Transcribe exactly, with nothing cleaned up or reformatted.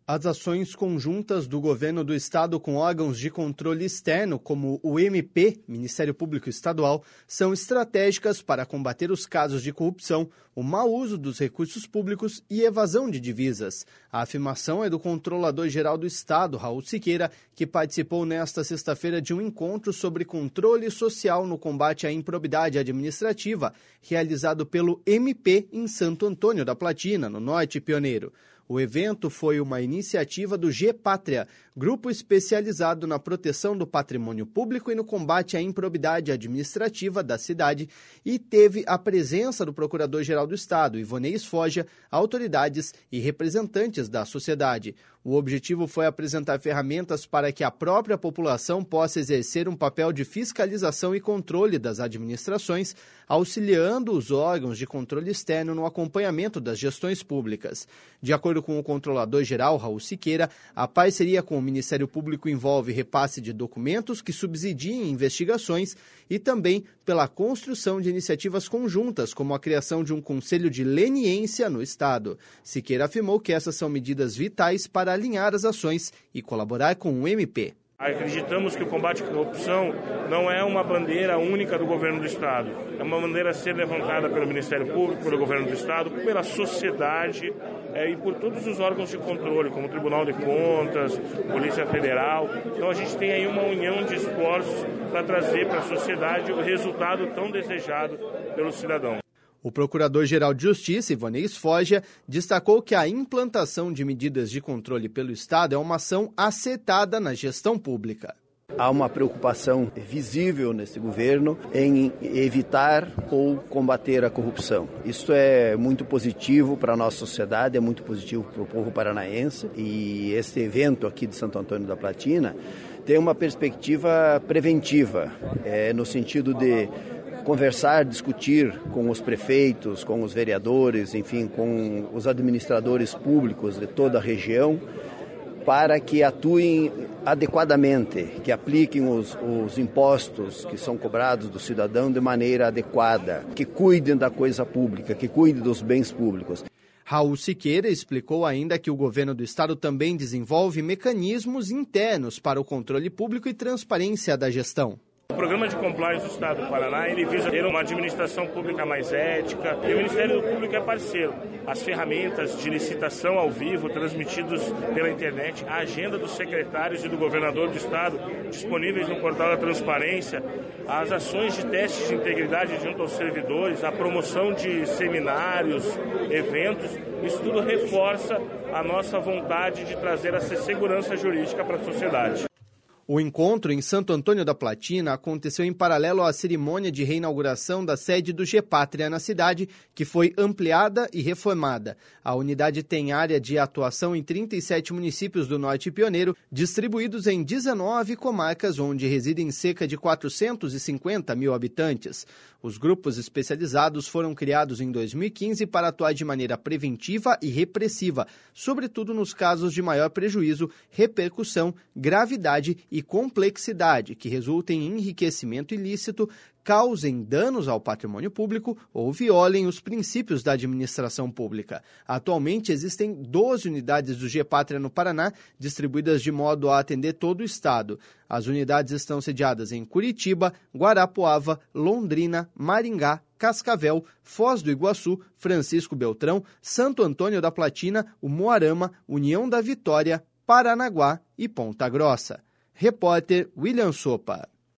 As ações conjuntas do governo do estado com órgãos de controle externo, como o M P, Ministério Público Estadual, são estratégicas para combater os casos de corrupção, o mau uso dos recursos públicos e evasão de divisas. A afirmação é do Controlador-Geral do Estado, Raul Siqueira, que participou nesta sexta-feira de um encontro sobre controle social no combate à improbidade administrativa, realizado pelo M P em Santo Antônio da Platina, no Norte Pioneiro. O evento foi uma iniciativa do Gepátria, grupo especializado na proteção do patrimônio público e no combate à improbidade administrativa da cidade, e teve a presença do Procurador-Geral do Estado, Ivonei Sfoja, autoridades e representantes da sociedade. O objetivo foi apresentar ferramentas para que a própria população possa exercer um papel de fiscalização e controle das administrações, auxiliando os órgãos de controle externo no acompanhamento das gestões públicas. De acordo com o Controlador-Geral, Raul Siqueira, a parceria com o Ministério Público envolve repasse de documentos que subsidiem investigações e também pela construção de iniciativas conjuntas, como a criação de um conselho de leniência no Estado. Siqueira afirmou que essas são medidas vitais para alinhar as ações e colaborar com o M P. Acreditamos que o combate à corrupção não é uma bandeira única do governo do Estado. É uma bandeira a ser levantada pelo Ministério Público, pelo governo do Estado, pela sociedade é, e por todos os órgãos de controle, como o Tribunal de Contas, Polícia Federal. Então a gente tem aí uma união de esforços para trazer para a sociedade o resultado tão desejado pelo cidadão. O Procurador-Geral de Justiça, Ivonei Sfoja, destacou que a implantação de medidas de controle pelo Estado é uma ação acertada na gestão pública. Há uma preocupação visível nesse governo em evitar ou combater a corrupção. Isso é muito positivo para a nossa sociedade, é muito positivo para o povo paranaense, e esse evento aqui de Santo Antônio da Platina tem uma perspectiva preventiva, é, no sentido de conversar, discutir com os prefeitos, com os vereadores, enfim, com os administradores públicos de toda a região, para que atuem adequadamente, que apliquem os, os impostos que são cobrados do cidadão de maneira adequada, que cuidem da coisa pública, que cuidem dos bens públicos. Raul Siqueira explicou ainda que o governo do estado também desenvolve mecanismos internos para o controle público e transparência da gestão. O programa de compliance do Estado do Paraná, ele visa ter uma administração pública mais ética, e o Ministério Público é parceiro. As ferramentas de licitação ao vivo, transmitidos pela internet, a agenda dos secretários e do governador do Estado, disponíveis no portal da transparência, as ações de testes de integridade junto aos servidores, a promoção de seminários, eventos, isso tudo reforça a nossa vontade de trazer essa segurança jurídica para a sociedade. O encontro em Santo Antônio da Platina aconteceu em paralelo à cerimônia de reinauguração da sede do Gepátria na cidade, que foi ampliada e reformada. A unidade tem área de atuação em trinta e sete municípios do Norte Pioneiro, distribuídos em dezenove comarcas, onde residem cerca de quatrocentos e cinquenta mil habitantes. Os grupos especializados foram criados em dois mil e quinze para atuar de maneira preventiva e repressiva, sobretudo nos casos de maior prejuízo, repercussão, gravidade e complexidade, que resultem em enriquecimento ilícito, causem danos ao patrimônio público ou violem os princípios da administração pública. Atualmente existem doze unidades do Gepátria no Paraná, distribuídas de modo a atender todo o estado. As unidades estão sediadas em Curitiba, Guarapuava, Londrina, Maringá, Cascavel, Foz do Iguaçu, Francisco Beltrão, Santo Antônio da Platina, Umuarama, União da Vitória, Paranaguá e Ponta Grossa. Repórter William Sopa.